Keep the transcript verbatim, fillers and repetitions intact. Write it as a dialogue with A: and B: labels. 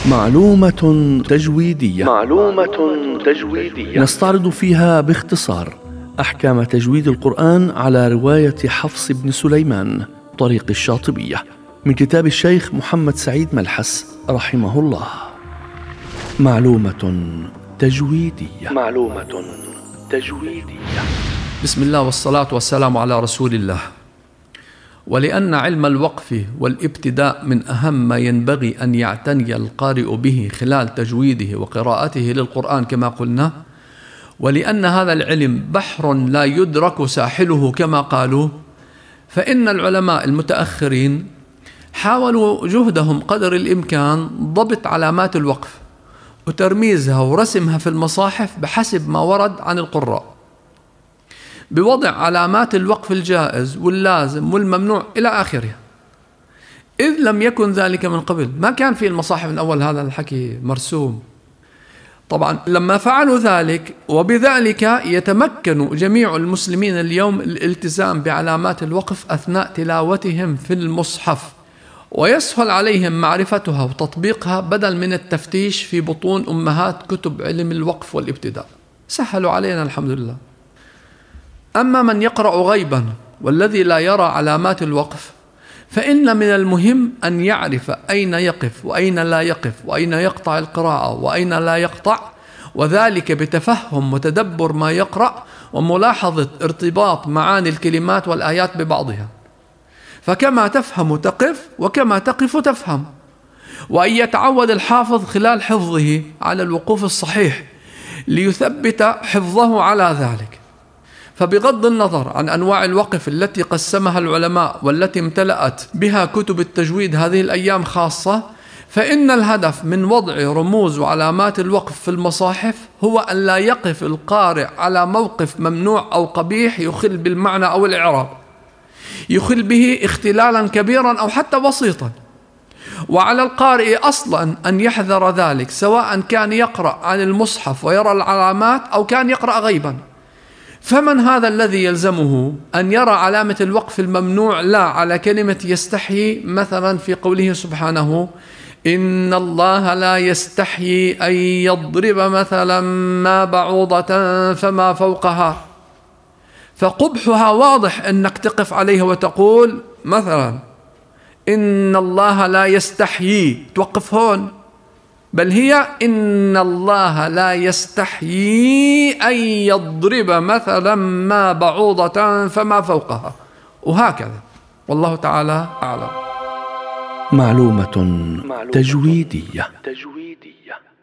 A: معلومة تجويدية.
B: معلومة تجويدية
A: نستعرض فيها باختصار أحكام تجويد القرآن على رواية حفص بن سليمان طريق الشاطبية من كتاب الشيخ محمد سعيد ملحس رحمه الله. معلومة تجويدية.
B: معلومة تجويدية.
C: بسم الله والصلاة والسلام على رسول الله. ولأن علم الوقف والابتداء من أهم ما ينبغي أن يعتني القارئ به خلال تجويده وقراءته للقرآن كما قلنا، ولأن هذا العلم بحر لا يدرك ساحله كما قالوا، فإن العلماء المتأخرين حاولوا جهدهم قدر الإمكان ضبط علامات الوقف وترميزها ورسمها في المصاحف بحسب ما ورد عن القراء، بوضع علامات الوقف الجائز واللازم والممنوع إلى آخره. إذ لم يكن ذلك من قبل، ما كان في المصاحف من أول هذا الحكي مرسوم. طبعا لما فعلوا ذلك وبذلك يتمكن جميع المسلمين اليوم الالتزام بعلامات الوقف أثناء تلاوتهم في المصحف، ويسهل عليهم معرفتها وتطبيقها بدل من التفتيش في بطون أمهات كتب علم الوقف والابتداء. سهلوا علينا الحمد لله. أما من يقرأ غيبا والذي لا يرى علامات الوقف، فإن من المهم أن يعرف أين يقف وأين لا يقف، وأين يقطع القراءة وأين لا يقطع، وذلك بتفهم وتدبر ما يقرأ وملاحظة ارتباط معاني الكلمات والآيات ببعضها. فكما تفهم تقف، وكما تقف تفهم. وأن يتعود الحافظ خلال حفظه على الوقوف الصحيح ليثبت حفظه على ذلك. فبغض النظر عن أنواع الوقف التي قسمها العلماء والتي امتلأت بها كتب التجويد هذه الأيام خاصة، فإن الهدف من وضع رموز وعلامات الوقف في المصاحف هو أن لا يقف القارئ على موقف ممنوع أو قبيح يخل بالمعنى أو الإعراب، يخل به اختلالا كبيرا أو حتى بسيطا. وعلى القارئ أصلا أن يحذر ذلك، سواء كان يقرأ عن المصحف ويرى العلامات أو كان يقرأ غيبا. فمن هذا الذي يلزمه أن يرى علامة الوقف الممنوع لا على كلمة يستحيي، مثلا في قوله سبحانه إن الله لا يستحيي أن يضرب مثلا ما بعوضة فما فوقها، فقبحها واضح أنك تقف عليها وتقول مثلا إن الله لا يستحيي، توقف هون، بل هي إن الله لا يستحيي أن يضرب مثلا ما بعوضة فما فوقها، وهكذا. والله تعالى أعلم.
A: معلومة تجويدية.
B: تجويدية.